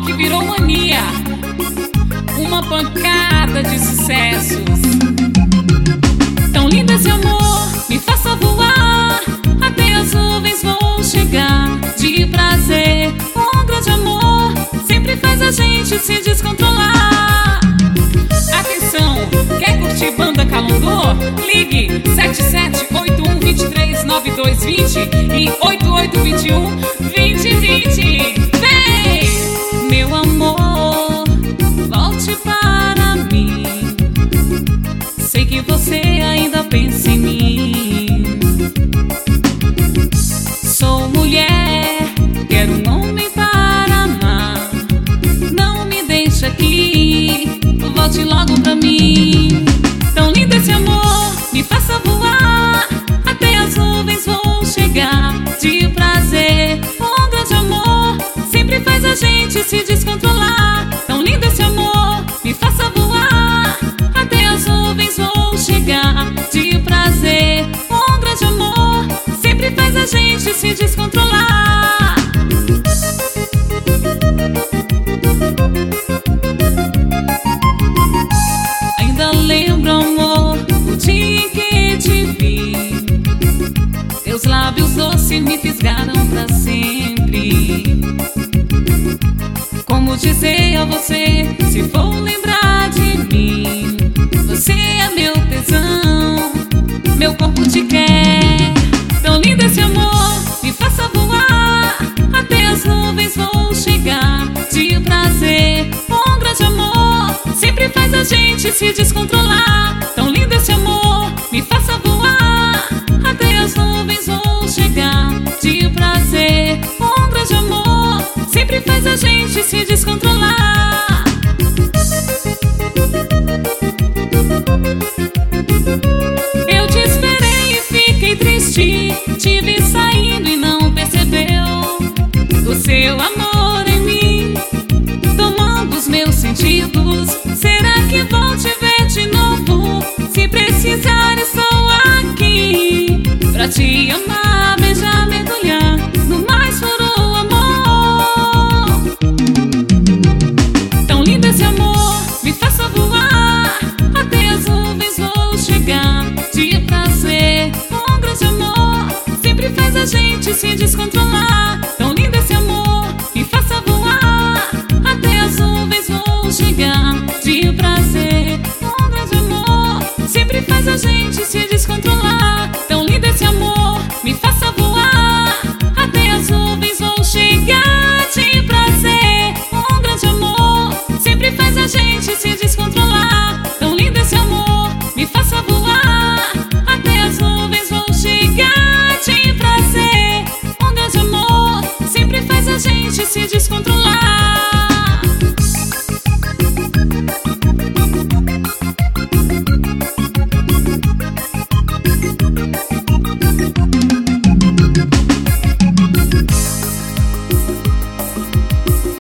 que virou mania, uma pancada de sucessos. Tão lindo esse amor, me faça voar, até as nuvens vou chegar. De prazer, um grande amor sempre faz a gente se descontrolar. Atenção, quer curtir banda Calunga? Ligue 7781239220 e 88212020. Vem, meu amor, volte para mim. Sei que você ainda pensa em mim. Sou mulher, quero um homem para amar. Não me deixe aqui, volte logo pra mim. Tão lindo esse amor, me faça voar, até as nuvens vou chegar. De prazer, um grande amor sempre faz a gente se descontrolar. Tão lindo esse amor, me faça voar, até as nuvens vou chegar. De prazer, um grande amor sempre faz a gente se descontrolar. Ainda lembro, amor, o dia em que te vi. Teus lábios doces me fisgaram pra sempre. Como dizer a você, se for lembrar de mim, você é meu tesão, meu corpo te quer. Tão lindo esse amor, me faça voar, até as nuvens vou chegar. De prazer, um grande amor sempre faz a gente se descontrolar. Tão lindo esse amor, me faça voar, até as nuvens vou chegar. De prazer, um grande amor sempre faz a gente se descontrolar. Eu te esperei e fiquei triste, te vi saindo e não percebeu. O seu amor em mim, tomando os meus sentidos. Será que vou te ver de novo? Se precisar, estou aqui pra te amar, beijar, mergulhar no mais puro amor. Tão lindo esse amor, me faça voar, até as nuvens vou chegar. De prazer, um grande amor sempre faz a gente se descontrolar. Tão lindo esse amor, me faça voar, até as nuvens vou chegar. De prazer, um grande amor sempre faz a gente se descontrolar. Tão lindo esse amor, me faça voar, até as nuvens vou chegar. De prazer, um grande amor sempre faz a gente se descontrolar.